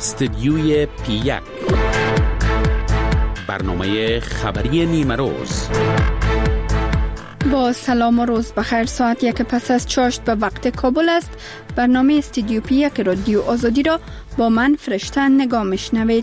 استدیوی پی1 برنامه خبری نیمه روز. با سلام و روز بخیر. ساعت 1 پس از چاشت به وقت کابل است. برنامه استدیو پی1 رادیو آزادی را با من فرشته نگاه میشنوید.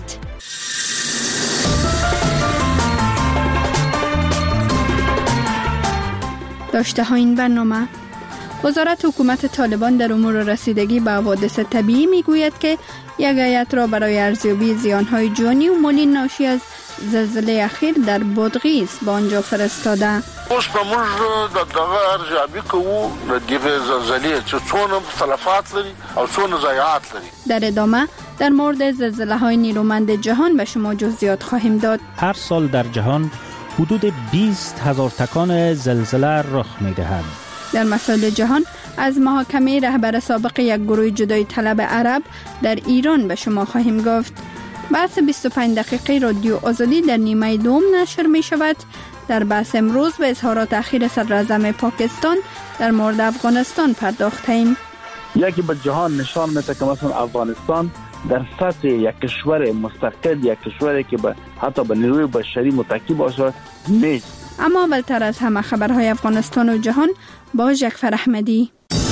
داشته ها این برنامه: وزارت حکومت طالبان در امور رسیدگی به حوادث طبیعی میگوید که یک هیئت را برای ارزیابی زیانهای جانی و مالی ناشی از زلزله اخیر در بادغیس به آنجا فرستاده. اوس به موږ دغه ارزیابی کوو د دې زلزلې چې څونه تلفات لري او څونه ضایعات لري. در ادامه در مورد زلزله های نیرومند جهان به شما جزئیات خواهیم داد. هر سال در جهان حدود 20,000 تکان زلزله رخ می‌دهند. در مسائل جهان از محاکمه رهبر سابق یک گروه جدایی طلب عرب در ایران به شما خواهیم گفت. بحث 25 دقیقه رادیو آزادی در نیمه دوم نشر می شود. در بحث امروز به اظهارات اخیر صدراعظم پاکستان در مورد افغانستان پرداختیم. یکی به جهان نشان میده که مثلا افغانستان در سطح یک کشور مستقل، یک کشوری که حتی به نیروی بشری متکی باشه نیست. اما اولتر از همه خبرهای افغانستان و جهان با جعفر احمدی.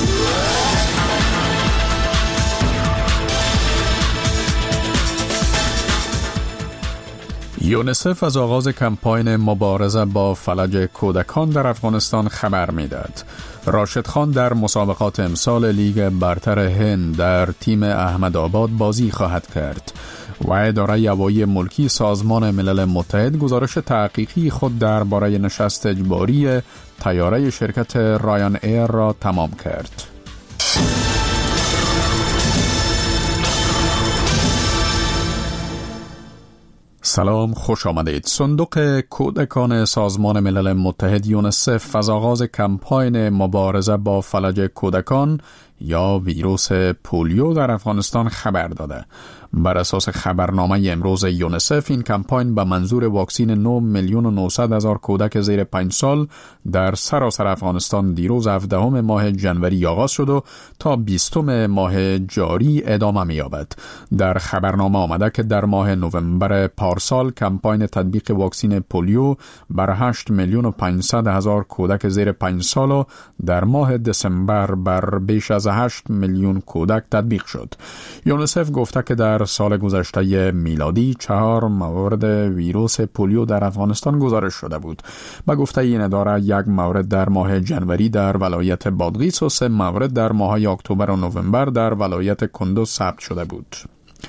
یونسف از آغاز کمپاین مبارزه با فلج کودکان در افغانستان خبر می‌داد. راشد خان در مسابقات امسال لیگ برتر هند در تیم احمدآباد بازی خواهد کرد و اداره هوایی ملکی سازمان ملل متحد گزارش تحقیقی خود درباره نشست اجباری طیاره شرکت رایان ایر را تمام کرد. سلام، خوش آمدید. صندوق کودکان سازمان ملل متحد یونسف از آغاز کمپاین مبارزه با فلج کودکان یا ویروس پولیو در افغانستان خبر داده. بر اساس خبرنامه امروز یونسف این کمپاین به منظور واکسین 9,900,000 کودک زیر 5 سال در سراسر افغانستان دیروز 17 ماه جنوری آغاز شد و تا 20 ماه جاری ادامه می‌یابد. در خبرنامه آمده که در ماه نوامبر پارسال کمپاین تطبیق واکسین پولیو بر 8,500,000 کودک زیر 5 سال و در ماه دسامبر بر بیش از 8 میلیون کودک تطبیق شد. یونسف گفته که در سال گذشته میلادی 4 مورد ویروس پولیو در افغانستان گزارش شده بود. به گفته این اداره 1 مورد در ماه جنوری در ولایت بادغیس و 3 مورد در ماه‌های اکتبر و نوامبر در ولایت کندوز ثبت شده بود.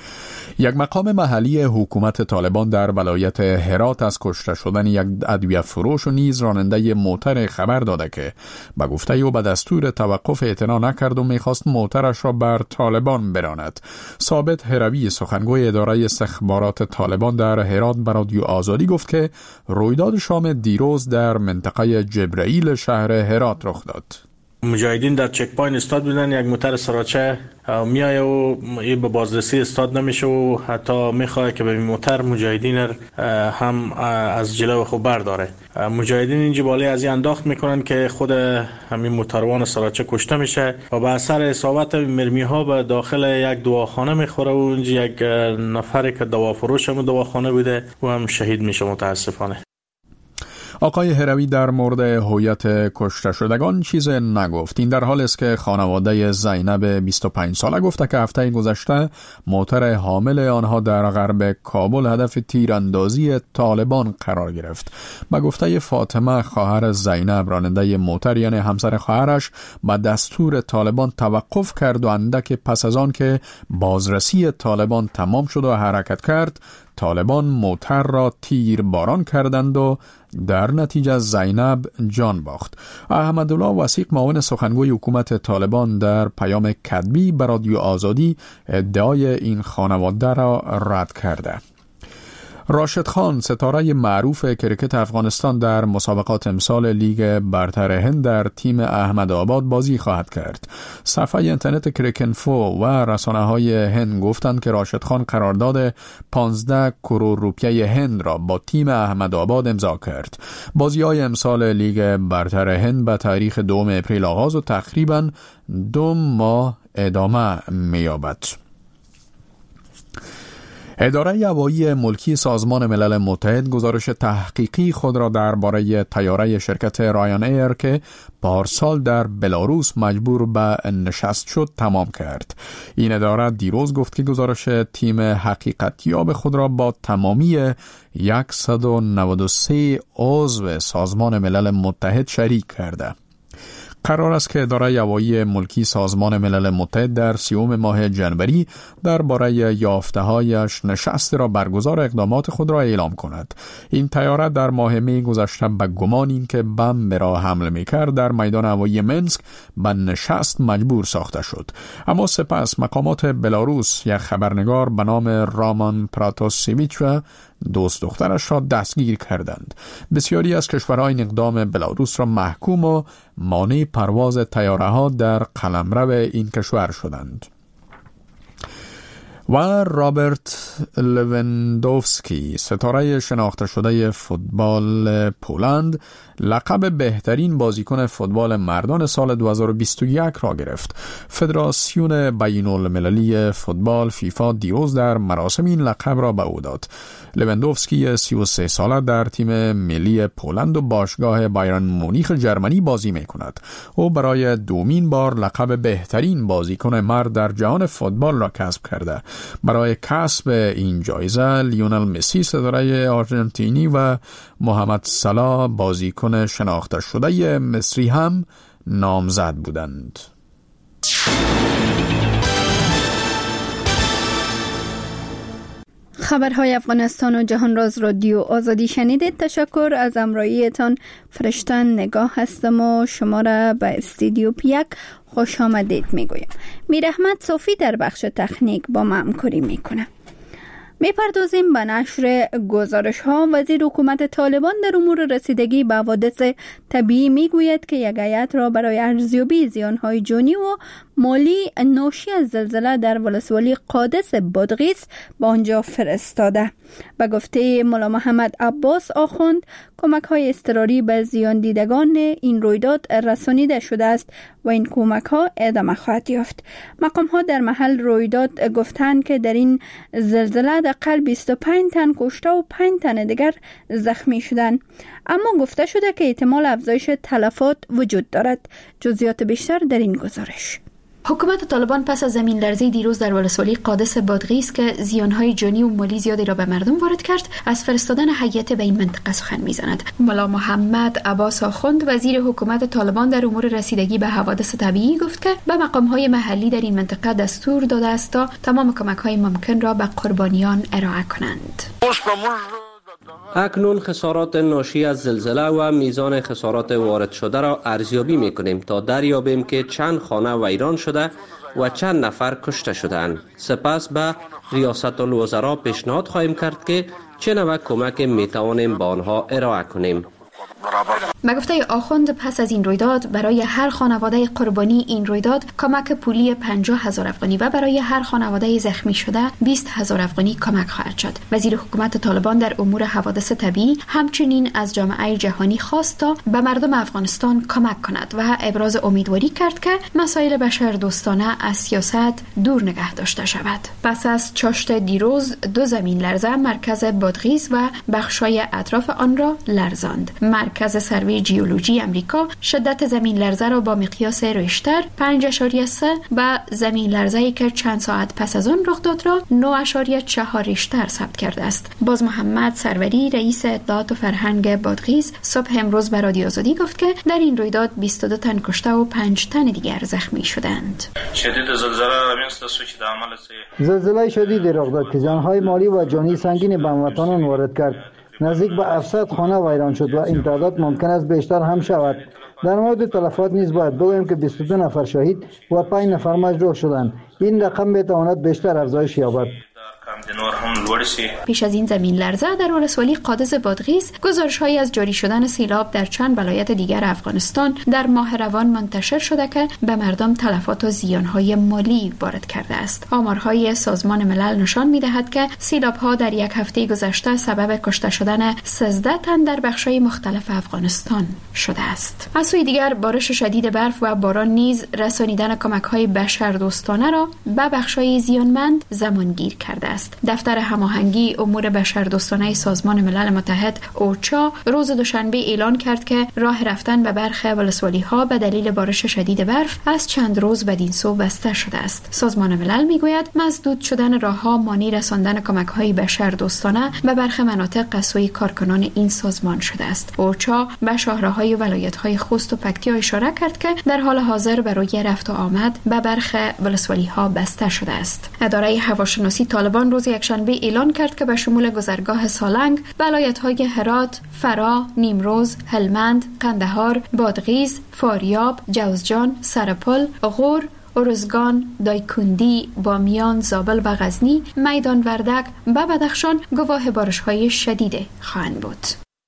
یک مقام محلی حکومت طالبان در ولایت هرات از کشته شدن یک ادویه فروش و نیز راننده موتر خبر داده که به گفته او به دستور توقف اعتنا نکرد و میخواست موترش را بر طالبان براند. ثابت هروی سخنگوی اداره استخبارات طالبان در هرات به رادیو آزادی گفت که رویداد شام دیروز در منطقه جبرائیل شهر هرات رخ داد. مجاهدین در چک پوینت استاد بودن، یک موتر سراچه میایه و این به بازرسی استاد نمیشه و حتی میخواه که به موتر مجاهدین هم از جلو خود برداره. مجاهدین اینجا بالی از این انداخت میکنن که خود همین موتروان سراچه کشته میشه و به اثر اصابت مرمی ها به داخل یک دواخانه میخوره و اینجا یک نفری که دوافروش هم دواخانه بوده و هم شهید میشه متاسفانه. آقای هروی در مورد هویت کشته شدگان چیز نگفت. این در حال است که خانواده زینب 25 ساله گفته که هفته گذشته موتر حامل آنها در غرب کابل هدف تیراندازی طالبان قرار گرفت. به گفته فاطمه خواهر زینب، راننده موتر یعنی همسر خواهرش به دستور طالبان توقف کرد و اندک پس از آن که بازرسی طالبان تمام شد و حرکت کرد، طالبان موتر را تیر باران کردند و در نتیجه زینب جان باخت. احمدالله وثیق، معاون سخنگوی حکومت طالبان، در پیام کتبی به رادیو آزادی ادعای این خانواده را رد کرده. راشد خان، ستاره معروف کرکت افغانستان، در مسابقات امسال لیگ برتر هند در تیم احمدآباد بازی خواهد کرد. صفحه اینترنت کرکنفو و رسانه‌های هند گفتند که راشد خان قرارداد 15 کرور روپیه هند را با تیم احمدآباد امضا کرد. بازی‌های امسال لیگ برتر هند به تاریخ 2 اپریل آغاز و تقریباً 2 ماه ادامه می‌یابد. اداره هوایی ملکی سازمان ملل متحد گزارش تحقیقی خود را درباره طیاره شرکت رایان ایر که پارسال در بلاروس مجبور به نشست شد تمام کرد. این اداره دیروز گفت که گزارش تیم حقیقتیاب خود را با تمامی 193 عضو سازمان ملل متحد شریک کرده. قرار است که اداره هوایی ملکی سازمان ملل متحد در 30 ماه جنوری درباره یافته‌هایش نشست را برگزار اقدامات خود را اعلام کند. این طیاره در ماه می گذشته به گمان اینکه بمب را حمل می‌کرد در میدان هوایی منسک به نشست مجبور ساخته شد. اما سپس مقامات بلاروس یک خبرنگار به نام رامان پراتاسیویچ و دوست دخترش را دستگیر کردند. بسیاری از کشورها این اقدام بلاروس را محکوم و مانع پرواز طیاره‌ها در قلمرو این کشور شدند. و رابرت لوندوفسکی، ستاره شناخته شده فوتبال پولند، لقب بهترین بازیکن فوتبال مردان سال 2021 را گرفت. فدراسیون بین‌المللی فوتبال فیفا دیروز در مراسم این لقب را به او داد. لوندوفسکی 33 ساله در تیم ملی پولند و باشگاه بایرن مونیخ جرمنی بازی می کند. او برای دومین بار لقب بهترین بازیکن مرد در جهان فوتبال را کسب کرده. برای کسب این جایزه لیونل مسی ستاره آرژانتینی و محمد صلاح بازیکن شناخته شده مصری هم نامزد بودند. خبرهای افغانستان و جهان راز رادیو آزادی شنیدید. تشکر از همراهیتان. فرشتن نگاه هستم و شما را به استودیو پیک خوش آمدید میگویم. میر احمد صوفی در بخش تکنیک با ما همکاری میکنه. میپردازیم به نشر گزارش ها. وزیر حکومت طالبان در امور رسیدگی به حوادث طبیعی میگوید که یک هیئت را برای ارزیابی زیانهای جانی و مالی ناشی از زلزله در ولسوالی قادس بادغیس به آنجا فرستاده. به گفته مولا محمد عباس آخوند، کمک‌های اضطراری به زیان دیدگان این رویداد رسانیده شده است و این کمک‌ها ادامه خواهد یافت. مقام‌ها در محل رویداد گفتند که در این زلزله حداقل 25 تن کشته و 5 تن دیگر زخمی شدند. اما گفته شده که احتمال افزایش تلفات وجود دارد. جزئیات بیشتر در این گزارش. حکومت طالبان پس از زمین لرزه دیروز در ولسوالی قادس بادغیس که زیانهای جانی و مالی زیادی را به مردم وارد کرد، از فرستادن هیئت به این منطقه سخن می‌زند. مولا محمد عباس آخوند، وزیر حکومت طالبان در امور رسیدگی به حوادث طبیعی، گفت که به مقام‌های محلی در این منطقه دستور داده است تا تمام کمک‌های ممکن را به قربانیان ارائه کنند. اکنون خسارات ناشی از زلزله و میزان خسارات وارد شده را ارزیابی می‌کنیم تا دریابیم که چند خانه ویران شده و چند نفر کشته شدند. سپس به ریاست الوزراء پیشنهاد خواهیم کرد که چه نوع کمک میتوانیم به آنها ارائه کنیم. به گفته آخوند، پس از این رویداد برای هر خانواده قربانی این رویداد کمک پولی 50,000 افغانی و برای هر خانواده زخمی شده 20,000 افغانی کمک خواهد شد. وزیر حکومت طالبان در امور حوادث طبیعی همچنین از جامعه جهانی خواست تا به مردم افغانستان کمک کند و ابراز امیدواری کرد که مسائل بشردوستانه از سیاست دور نگه داشته شود. پس از چاشت دیروز 2 زمین لرزه مرکز بادغیس و بخشای اطراف آن را لرزاند. مرکز سروی جیولوژی امریکا شدت زمین لرزه را با مقیاس ریشتر 5.3 و زمین لرزه‌ای که چند ساعت پس از آن رخ داد را 9.4 ریشتر ثبت کرده است. باز محمد سروری، رئیس اطلاعات و فرهنگ بادغیس، صبح امروز به رادیو آزادی گفت که در این رویداد 22 تن کشته و 5 تن دیگر زخمی شدند. زلزله شدیدی رخ داد که جانهای مالی و جانی سنگین به هموطنان وارد کرد. نزدیک به 700 خانه ویران شد و این تعداد ممکن است بیشتر هم شود. در مورد تلفات نیز باید بگوییم که 22 نفر شهید و 5 نفر مجروح شدند. این رقم میتواند بیشتر افزایش یابد. پیش از این زمین لرزه در ولسوالی قادس بادغیس گزارش‌هایی از جاری شدن سیلاب در چند ولایت دیگر افغانستان در ماه روان منتشر شده که به مردم تلفات و زیان‌های مالی وارد کرده است. آمارهای سازمان ملل نشان می‌دهد که سیلاب‌ها در یک هفته گذشته سبب کشته شدن 13 تن در بخش‌های مختلف افغانستان شده است. از سوی دیگر بارش شدید برف و باران نیز رسانیدن کمک‌های بشردوستانه را به بخش‌های زیانمند زمانگیر کرده است. دفتر سازمان هماهنگی امور بشردوستانه سازمان ملل متحد اوچا روز دوشنبه اعلان کرد که راه رفتن به برخی ولسوالی‌ها به دلیل بارش شدید برف از چند روز بدین سو بسته شده است. سازمان ملل میگوید مسدود شدن راه‌ها مانع رساندن کمک‌های بشردوستانه به برخی مناطق از سوی کارکنان این سازمان شده است. اوچا به شاهراهای ولایت‌های خوست و پکتیا اشاره کرد که در حال حاضر برای رفت و آمد به برخی ولسوالی‌ها بسته شده است. اداره هواشناسی طالبان روز یکشنبه اعلان کرد که به شمول گذرگاه سالنگ، ولایت‌های هرات، فرا، نیمروز، هلمند، قندهار، بادغیس، فاریاب، جوزجان، سرپل، غور، ارزگان، دایکندی، بامیان، زابل و غزنی، میدان وردک و بدخشان گواه بارش‌های شدید خواهند بود.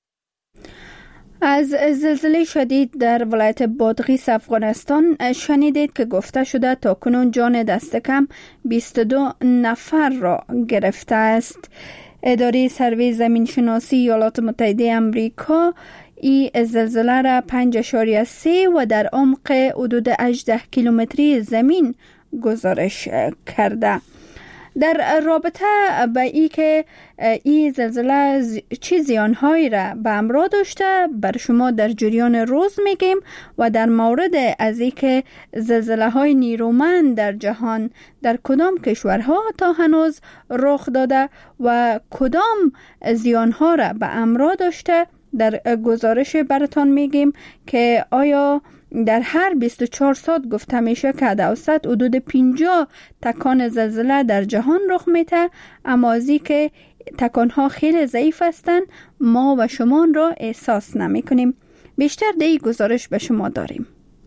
از زلزله شدید در ولایت بادغیس افغانستان شنیدید که گفته شده تا کنون جان دست کم 22 نفر را گرفته است. اداره سروی زمین شناسی ایالات متحده آمریکا این زلزله را 5.3 و در عمق حدود 18 کیلومتری زمین گزارش کرده. در رابطه با ای که این زلزله چه زیانهایی را به همراه داشته بر شما در جریان روز میگیم و در مورد از ای که زلزله های نیرومند در جهان در کدام کشورها تا هنوز رخ داده و کدام زیانها را به همراه داشته در گزارش براتان میگیم که آیا در هر 24 ساعت گفته میشه که در اوسط حدود 50 تکان زلزله در جهان رخ میده، اما از این که تکانها خیلی ضعیف هستند ما و شما را احساس نمی کنیم. بیشتر در این گزارش به شما داریم.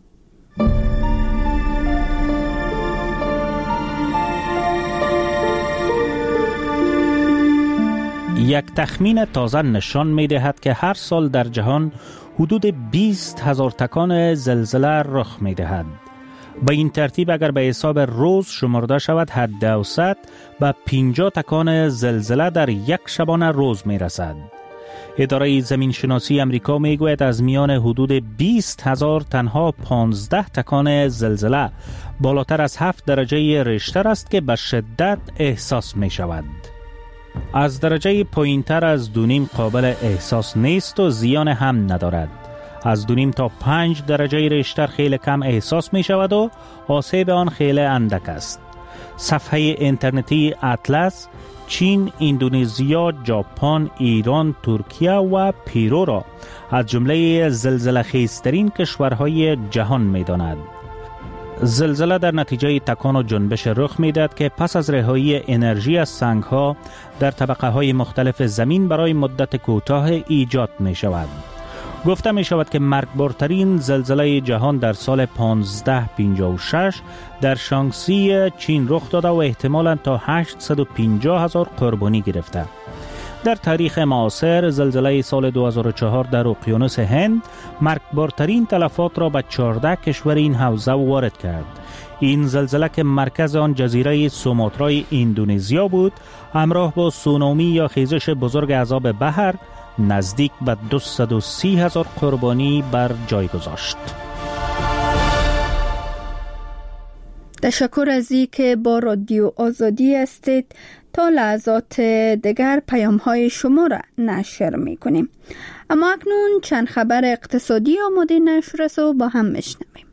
یک تخمین تازه نشان می دهد که هر سال در جهان حدود 20,000 تکان زلزله رخ می دهد. به این ترتیب اگر به حساب روز شمرده شود حد اوسط به 50 تکان زلزله در یک شبانه روز می رسد. اداره زمین شناسی امریکا می گوید از میان حدود 20,000 تنها 15 تکان زلزله بالاتر از 7 درجه ریشتر است که به شدت احساس می شود. از درجه پایینتر از 2.5 قابل احساس نیست و زیان هم ندارد. از 2.5 تا 5 درجه ریشتر خیلی کم احساس می شود و آسیب آن خیلی اندک است. صفحه اینترنتی اطلس چین، اندونزیا، ژاپن، ایران، ترکیه و پیرو را از جمله زلزله خیزترین کشورهای جهان می داند. زلزله در نتیجه تکان و جنبش رخ می‌دهد که پس از رهایی انرژی از سنگ‌ها در طبقه‌های مختلف زمین برای مدت کوتاه ایجاد می‌شود. گفته می‌شود که مرگبارترین زلزله جهان در سال 1556 در شانگسی چین رخ داده و احتمالاً تا 850,000 قربانی گرفته. در تاریخ معاصر زلزله سال 2004 در اقیانوس هند مرگبارترین تلفات را به 14 کشور این حوزه وارد کرد. این زلزله که مرکز آن جزیره سوماترای اندونزیا بود، همراه با سونامی یا خیزش بزرگ عذاب بحر نزدیک به 230,000 قربانی بر جای گذاشت. تشکر از این که با رادیو آزادی هستید. تا لحظات دیگر پیام‌های شما را نشر می‌کنیم. اما اکنون چند خبر اقتصادی آماده نشر است و با هم میشنویم.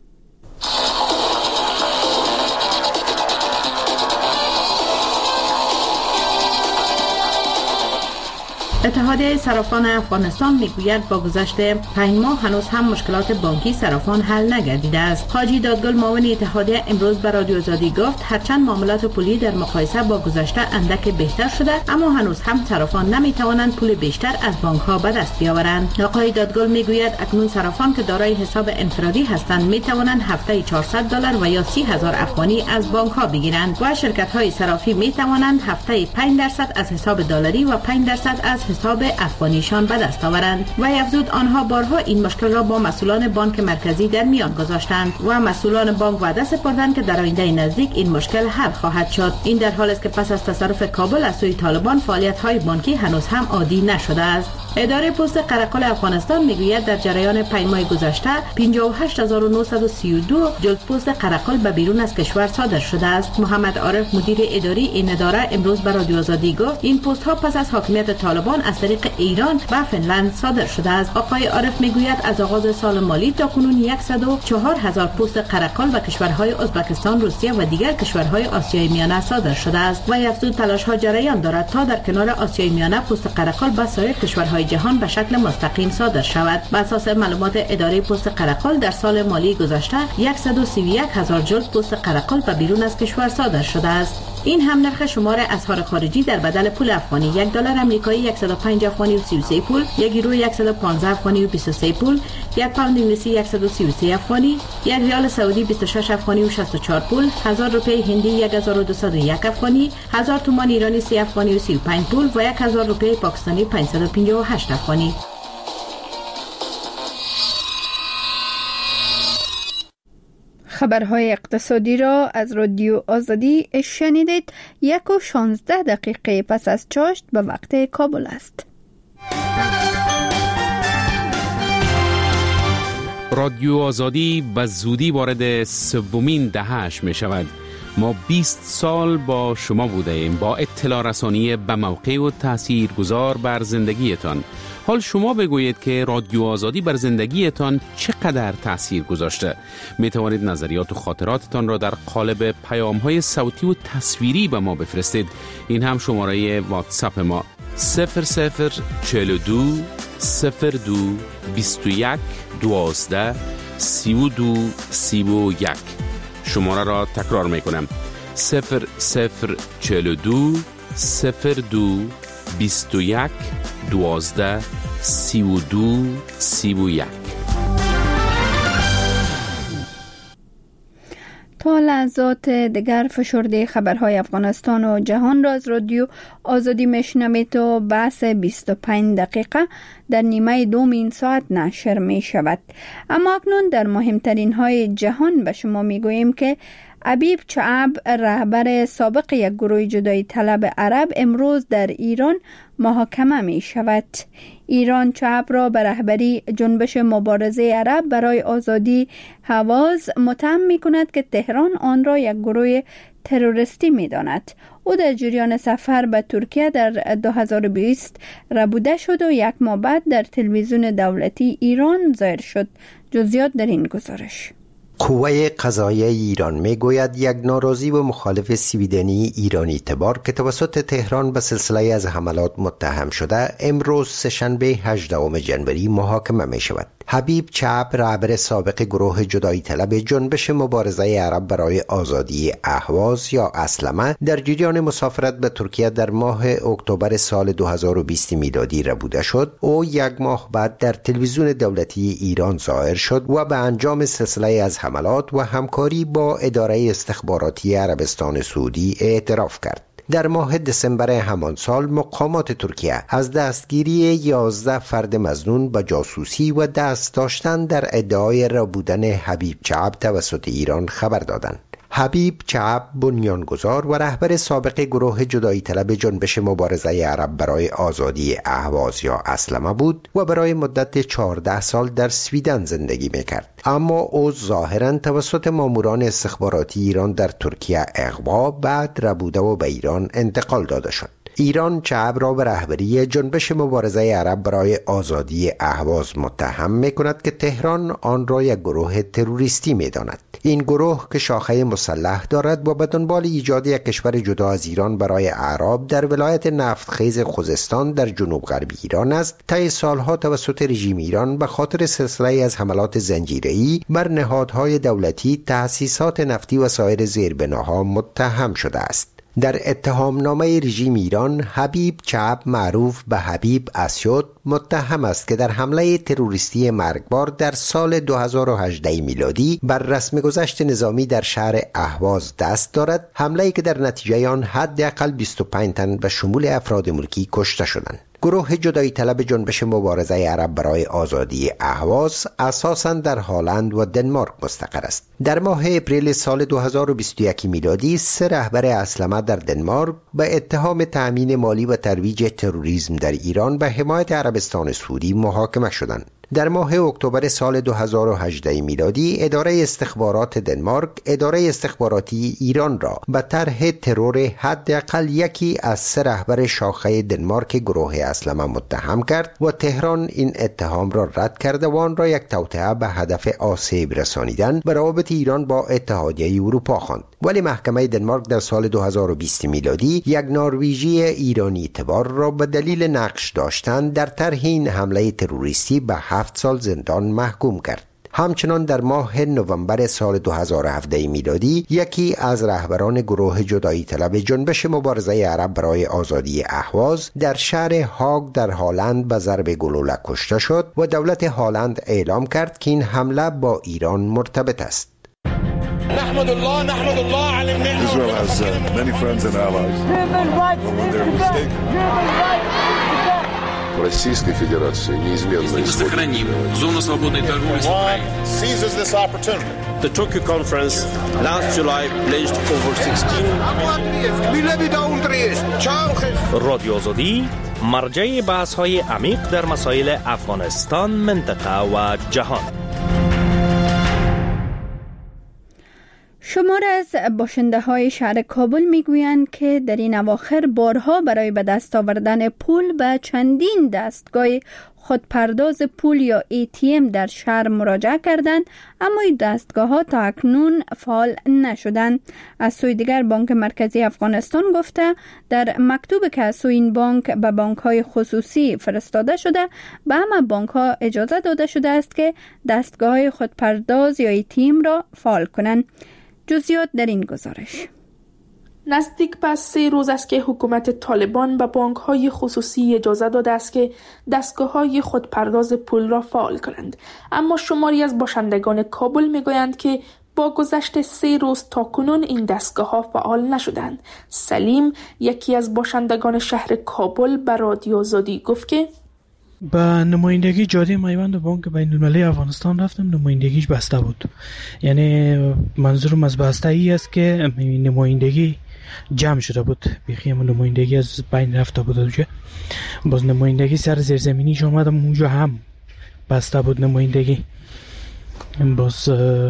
اتحادیه صرافان افغانستان میگوید با گذشت 5 ماه هنوز هم مشکلات بانکی صرافان حل نگردیده است. حاجی دادگل معاون اتحادیه امروز به رادیو آزادی گفت هرچند معاملات پولی در مقایسه با گذشته اندک بهتر شده، اما هنوز هم صرافان نمیتوانند پول بیشتر از بانک ها به دست بیاورند. آقای دادگل میگوید اکنون صرافان که دارای حساب انفرادی هستند میتوانند هفته $400 و یا 30,000 افغانی از بانک ها بگیرند و شرکت های صرافی میتوانند هفته 5% از حساب دلاری و 5% از حساب افغانیشان به دست آورند. و افزود آنها بارها این مشکل را با مسئولان بانک مرکزی در میان گذاشتند و مسئولان بانک وعده سپردند که در آینده نزدیک این مشکل حل خواهد شد. این در حالی است که پس از تصرف کابل از سوی طالبان فعالیت‌های بانکی هنوز هم عادی نشده است. اداره پست قرقل افغانستان میگوید در جریان 5 ماه گذشته 58932 جلد پست قرقل به بیرون از کشور صادر شده است. محمد عارف مدیر اداری این اداره امروز به رادیو آزادی گفت این پست ها پس از حاکمیت طالبان از طریق ایران و فنلند صادر شده است. آقای عارف میگوید از آغاز سال مالی تا کنون 104,000 پست قرقل به کشورهای ازبکستان، روسیه و دیگر کشورهای آسیای میانه صادر شده است و افزود تلاش ها جریان دارد تا در کنار آسیای میانه پست قرقل به سایر کشورهای جهان به شکل مستقیم صادر شود. بر اساس معلومات اداره پست قرقل در سال مالی گذشته 131,000 جلد پست قرقل به بیرون از کشور صادر شده است. این هم نرخ شمار اسعار خارجی در بدل پول افغانی: 1 دلار آمریکایی 105 افغانی و 33 پول، 1 یورو 115 افغانی و 23 پول، 1 پوند انگلیسی 133 افغانی، 1 ریال سعودی 26 افغانی و 64 پول، 1000 روپیه هندی 1201 افغانی، 1000 تومان ایرانی 30 افغانی و 35 پول و 1000 روپیه پاکستانی 558 افغانی. خبرهای اقتصادی را از رادیو آزادی شنیدید. 1:16 پس از چاشت به وقت کابل است. رادیو آزادی به زودی وارد 3مین دهه‌اش می شود. ما 20 سال با شما بوده ایم، با اطلاع رسانی به موقع و تاثیرگذار بر زندگیتان. حال شما بگویید که رادیو آزادی بر زندگیتان چقدر تأثیر گذاشته. می توانید نظریات و خاطراتتان را در قالب پیام‌های صوتی و تصویری به ما بفرستید. این هم شماره واتساپ ما 0042 02 21 12 32 31. شماره را تکرار می کنم: 0042 02 21 12 32 31. تا لحظات دیگر فشرده خبرهای افغانستان و جهان را از رادیو آزادی میشنوید و بحث 25 دقیقه در نیمه دوم این ساعت نشر می شود. اما اکنون در مهمترین های جهان به شما می گوییم که حبیب چعب، رهبر سابق یک گروه جدایی طلب عرب، امروز در ایران محاکمه می شود. ایران چعب را به رهبری جنبش مبارزه عرب برای آزادی هواز متهم می کند که تهران آن را یک گروه تروریستی می داند. او در جریان سفر به ترکیه در 2020 ربوده شد و 1 ماه بعد در تلویزیون دولتی ایران ظاهر شد. جزئیات در این گزارش. قوه قضاییه ایران میگوید یک ناراضی و مخالف سویدنی ایرانی تبار که توسط تهران به سلسله از حملات متهم شده امروز سه‌شنبه 18 ژانویه محاکمه می شود. حبیب چعب، رهبر سابق گروه جدایی طلب جنبش مبارزه عرب برای آزادی اهواز یا اسلمه، در جریان مسافرت به ترکیه در ماه اکتبر سال 2020 میلادی ربوده شد. او 1 ماه بعد در تلویزیون دولتی ایران ظاهر شد و به انجام سلسله از حملات و همکاری با اداره استخباراتی عربستان سعودی اعتراف کرد. در ماه دسامبر همان سال مقامات ترکیه از دستگیری 11 فرد مظنون به جاسوسی و دست داشتن در ادعای ربودن حبیب چعب توسط ایران خبر دادند. حبیب چعب بنیانگذار و رهبر سابق گروه جدایی طلب جنبش مبارزه عرب برای آزادی اهواز یا اسلمه بود و برای مدت 14 سال در سویدن زندگی میکرد. اما او ظاهراً توسط ماموران استخباراتی ایران در ترکیه اغوا، بعد ربوده و به ایران انتقال داده شد. ایران چعب را به رهبری جنبش مبارزه عرب برای آزادی اهواز متهم می‌کند که تهران آن را یک گروه تروریستی می‌داند. این گروه که شاخه مسلح دارد و به دنبال ایجاد یک کشور جدا از ایران برای اعراب در ولایت نفتخیز خوزستان در جنوب غربی ایران است، طی سالها توسط رژیم ایران به خاطر سلسله از حملات زنجیره‌ای بر نهادهای دولتی، تأسیسات نفتی و سایر زیربناها متهم شده است. در اتهامنامه رژیم ایران، حبیب چعب معروف به حبیب اسیود متهم است که در حمله تروریستی مرگبار در سال 2018 میلادی بر رسمگذشت نظامی در شهر اهواز دست دارد، حمله‌ای که در نتیجه آن حداقل 25 تن به شمول افراد ملکی کشته شدند. گروه جدایی طلب جنبش مبارزه عرب برای آزادی اهواز اساساً در هلند و دنمارک مستقر است. در ماه اپریل سال 2021 میلادی 3 رهبر اسلمه در دنمارک به اتهام تأمین مالی و ترویج تروریسم در ایران به حمایت عربستان سعودی محاکمه شدند. در ماه اکتبر سال 2018 میلادی اداره استخبارات دنمارک اداره استخباراتی ایران را به طرح ترور حداقل یکی از 3 رهبر شاخه دنمارک گروه اسلمه متهم کرد و تهران این اتهام را رد کرده و آن را یک توطئه به هدف آسیب رسانیدن به روابط ایران با اتحادیه اروپا خواند. ولی محکمه دنمارک در سال 2020 میلادی یک نروژی ایرانی تبار را به دلیل نقش داشتن در طرح این حمله تروریستی به 7 سال زندان محکوم کرد. همچنان در ماه نوامبر سال 2017 میلادی یکی از رهبران گروه جدایی طلب جنبش مبارزه عرب برای آزادی اهواز در شهر هاگ در هلند به ضرب گلوله کشته شد و دولت هلند اعلام کرد که این حمله با ایران مرتبط است. نحمد الله على النعمة. Israel has many friends and allies. When they're mistaken. Российской Федерации неизменно сохраним зону свободной торговли с Украиной. Seizes this opportunity. The Tokyo conference last July pledged over 16 رادیو آزادی مرجع بحث‌های عمیق در مسائل افغانستان، منطقه و جهان. شمار از باشنده های شهر کابل میگویند که در این اواخر بارها برای به دست آوردن پول به چندین دستگاه خودپرداز پول یا ATM در شهر مراجعه کردند، اما این دستگاه ها تا اکنون فعال نشدند. از سوی دیگر بانک مرکزی افغانستان گفته در مکتوبی که از سوی این بانک به بانک های خصوصی فرستاده شده به همه بانک ها اجازه داده شده است که دستگاه های خودپرداز یا ATM را فعال کنند. جزئیات در این گزارش. نزدیک به 3 روز است که حکومت طالبان به بانک‌های خصوصی اجازه داده است که دستگاه‌های خودپرداز پول را فعال کنند، اما شماری از باشندگان کابل می‌گویند که با گذشت 3 روز تاکنون این دستگاه‌ها فعال نشدند. سلیم، یکی از باشندگان شهر کابل، به رادیو آزادی گفت که به نمایندگی جاده میوند بانک بین‌المللی افغانستان رفتم، نمایندگیش بسته بود. یعنی منظورم از بسته ای است که نمایندگی جمع شده بود، بیخی نمایندگی از بین رفته بود اونجا. باز نمایندگی سر زیرزمینیش آمدم اونجا هم بسته بود نمایندگی. باز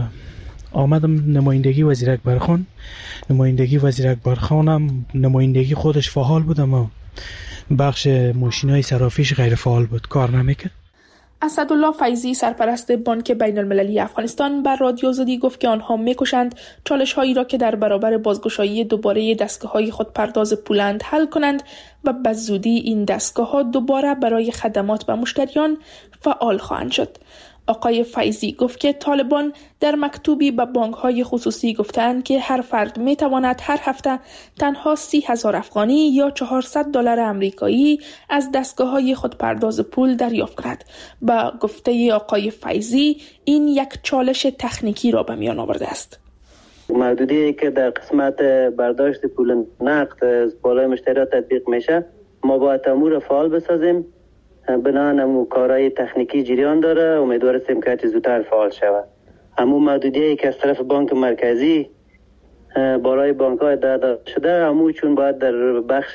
آمدم نمایندگی وزیر اکبرخان، نمایندگی وزیر اکبرخانم نمایندگی خودش فعال بود اما بخش ماشینای صرافیش غیر فعال بود، کار نمیکرد. اسدالله فیضی، سرپرست بانک بین‌المللی افغانستان، بر رادیو آزادی گفت که آنها می‌کوشند چالش‌هایی را که در برابر بازگشایی دوباره دستگاه‌های خودپرداز پولند حل کنند و به زودی این دستگاه‌ها دوباره برای خدمات به مشتریان فعال خواهند شد. آقای فیضی گفت که طالبان در مکتوبی به بانک‌های خصوصی گفتند که هر فرد می‌تواند هر هفته تنها 30,000 افغانی یا $400 آمریکایی از دستگاه‌های خودپرداز پول دریافت کند. با گفته آقای فیضی این یک چالش تکنیکی را به میان آورده است. محدودیتی که در قسمت برداشت پول نقد از بالای مشتریات تطبیق میشه، ما باید امور فعال بسازیم. بنابراین همون کارهای تکنیکی جریان داره، امیدوار هستیم که زودتر فعال شود. همون محدودیتی که از طرف بانک مرکزی برای بانک‌های داده شده، همون چون باید در بخش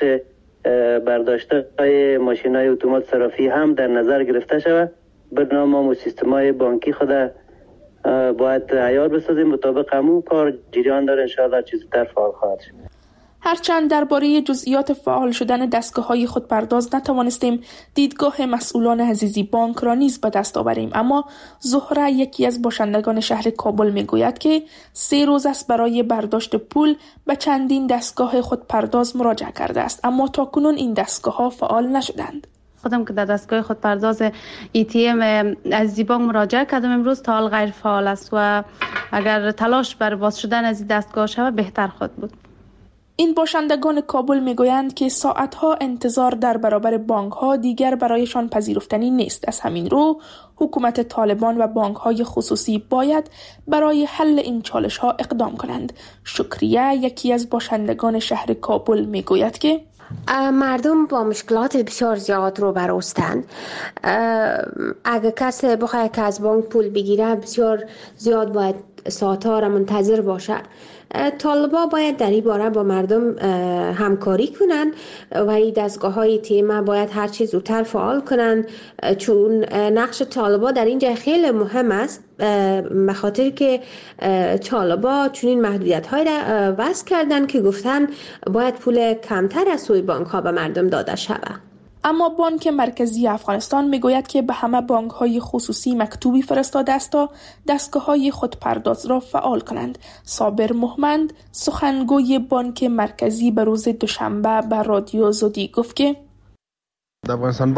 برداشت‌های ماشین‌های اتومات صرافی هم در نظر گرفته شود. برنامه و سیستم‌های بانکی خود باید عیار بسازیم، مطابق همون کار جریان داره، انشاءالله زودتر فعال خواهد شد. هرچند درباره جزئیات فعال شدن دستگاه‌های خودپرداز نتوانستیم دیدگاه مسئولان عزیزی بانک را نیز به دست آوریم، اما زهره، یکی از باشندگان شهر کابل، میگوید که 3 روز است برای برداشت پول به چندین دستگاه خودپرداز مراجعه کرده است، اما تاکنون این دستگاه‌ها فعال نشدند. خودم که در دستگاه خودپرداز ATM عزیزی بانک مراجعه کردم، امروز تا حال غیر فعال است و اگر تلاش بر باز شدن از این دستگاه شود بهتر خواهد بود. این باشندگان کابل میگویند که ساعتها انتظار در برابر بانک‌ها دیگر برایشان پذیرفتنی نیست. از همین رو حکومت طالبان و بانک‌های خصوصی باید برای حل این چالش‌ها اقدام کنند. شکریه، یکی از باشندگان شهر کابل، میگوید که مردم با مشکلات بسیار زیاد روبرو هستند. اگر کسی بخواد که از بانک پول بگیره بسیار زیاد باید ساعت‌ها را منتظر باشه. طالبا باید در این باره با مردم همکاری کنند و این دستگاه‌های تیمه باید هر چیز زودتر فعال کنند، چون نقش طالبا در اینجا خیلی مهم است، به خاطر که طالبا چنین محدودیت‌های را وضع کردن که گفتن باید پول کمتر از سوی بانک‌ها به مردم داده شود. اما بانک مرکزی افغانستان میگوید که به همه بانک‌های خصوصی مکتوبی فرستاده است تا دستگاه‌های خودپرداز را فعال کنند. صابر محمد سخنگوی بانک مرکزی به روز دوشنبه به رادیو آزادی گفت که افغانستان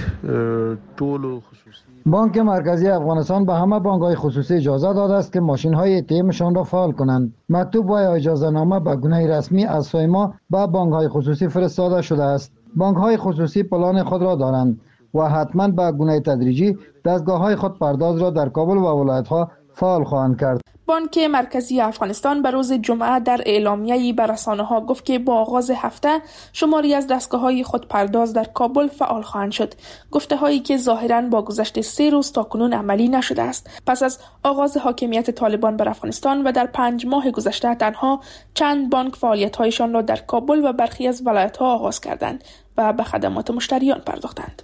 بانک مرکزی افغانستان به همه بانک‌های خصوصی اجازه داده است که ماشین‌های ATMشان را فعال کنند. مکتوب و اجازه نامه به گونه رسمی از سوی ما به بانک‌های خصوصی فرستاده شده است. بانک‌های خصوصی پلان خود را دارند و حتما به گونه تدریجی دستگاه‌های خودپرداز را در کابل و ولایت‌ها فعال خواهند کرد. بانک مرکزی افغانستان به روز جمعه در اعلامیه‌ای به رسانه‌ها گفت که با آغاز هفته شماری از دستگاه‌های خودپرداز در کابل فعال خواهند شد. گفته‌هایی که ظاهراً با گذشت 3 روز تاکنون عملی نشده است. پس از آغاز حاکمیت طالبان بر افغانستان و در 5 ماه گذشته تنها چند بانک فعالیت‌هایشان را در کابل و برخی از ولایت‌ها آغاز کردند و به خدمات مشتریان پرداختند.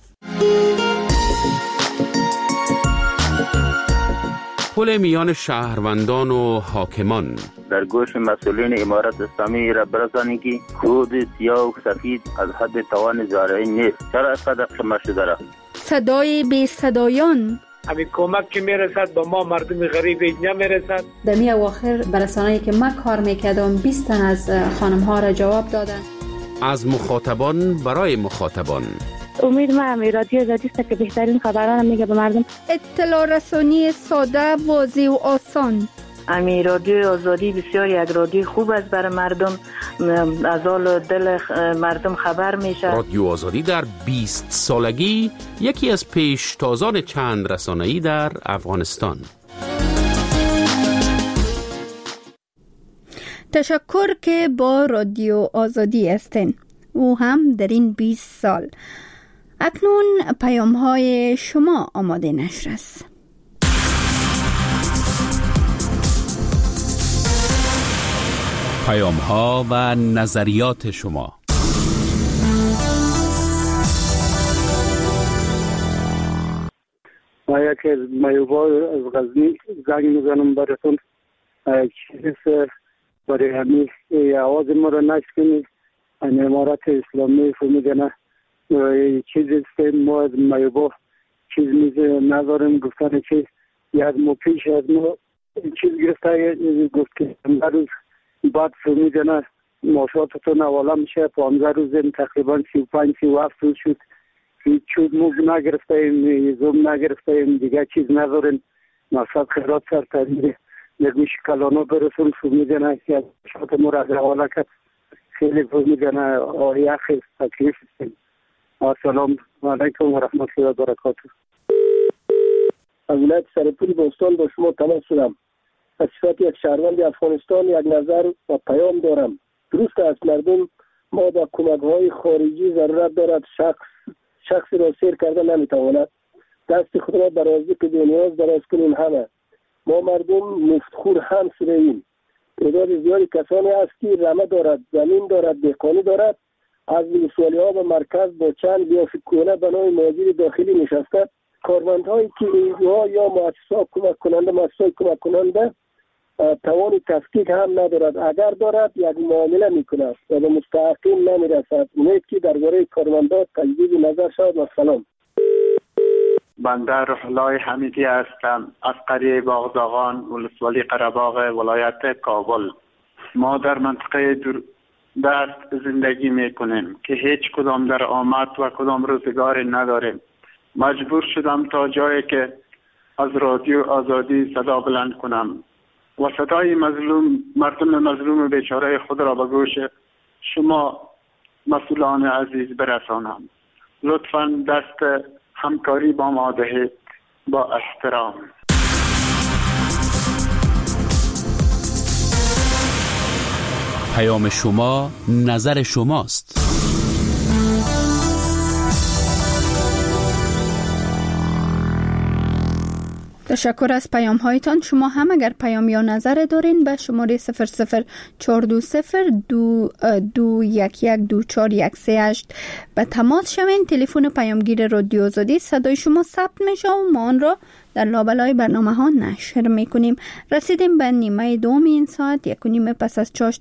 پل میان شهروندان و حاکمان در گوش مسئولین امارت اسلامی را برسانید که کود سیاه و سفید از حد توان زارعی نیست. چرا اینقدر خمه شده را؟ صدای بی صدایان همین کمک که میرسد به ما مردم غریب نمیرسد. در می اواخر برسانه‌ای که من کار میکردم 20 تن از خانم‌ها را جواب دادن. از مخاطبان برای مخاطبان. امید ما هم رادیو آزادی است که بهترین خبران میگه به مردم. اطلاع رسانی ساده، واضح و آسان. امی رادیو آزادی بسیار یک رادیو خوب است برای مردم، از حال دل مردم خبر میشه. رادیو آزادی در 20 سالگی یکی از پیشتازان چند رسانه‌ای در افغانستان. تشکر که با رادیو آزادی هستین، او هم در این 20 سال. اکنون پیام های شما آماده نشر است. پیام ها و نظریات شما. ما یکی از مایوبا از غزنی زنگ میزنم براتون، چیزی برای همین آواز ما را نشکنید. امارت اسلامی فهمیدن چیزی است ما از مایوبا چیز نداریم. گفتن که یک ماه پیش از ما چیز گرفته، گفت که 15 روز بعد فهمیدن ماشاتتون حواله میشه. 15 روز تقریبا 35-37 روز شد هیچ چیز موز نگرفتیم، زوم نگرفتیم، دیگه چیز نداریم. مقصد خیرات سرتری نگوش کلانا برسون فهمیدن که از ماشات ما را حواله کرد. خیلی فهمیدن یخ تکلیف است. السلام علیکم و رحمت الله و برکاته. از ولایت سرپول بوستان با شما تماس شدم. از صفت یک شهروند افغانستان یک نظر و پیام دارم. درست است مردم ما با کمک‌های خارجی ضرورت دارد. شخصی را سیر کرده نمیتواند. دست خود را در رازق نیاز دراز کنیم. همه ما مردم مفتخور هم شده ایم. تعداد زیادی کسانی است که رمه دارد، زمین دارد، دهقانی دارد، از ولسوالی‌ها به مرکز با چند بیافکونه بنای مهاجر داخلی نشسته. کارمندهایی که اینجاها یا مؤسسات کمک کننده توان تفکیک هم ندارد. اگر دارد یک معامله میکند و به مستحقین نمیرسد. امید که درباره کارمندان تجدید نظر شود. و سلام. بنده روح الله حمیدی هستم از قریه باغداغان، ولسوالی قره‌باغ، ولایت کابل. ما در منطقه دست زندگی میکنیم که هیچ کدام در آمد و کدام روزگاری نداریم. مجبور شدم تا جایی که از رادیو آزادی صدا بلند کنم و صدای مردم مظلوم بیچاره خود را به گوش شما مسئولان عزیز برسانم. لطفاً دست همکاری با ما دهید. با احترام. پیام شما نظر شماست. تشکر از پیام هایتان. شما هم اگر پیام یا نظر دارین به شماره 00420221124138 به تماس شوین. تلفن پیامگیر رادیو آزادی، صدای شما ثبت میشه و ما آن را در لابلای برنامه ها نشر میکنیم. رسیدیم به نیمه دوم این ساعت، 1:30 پس از چاشت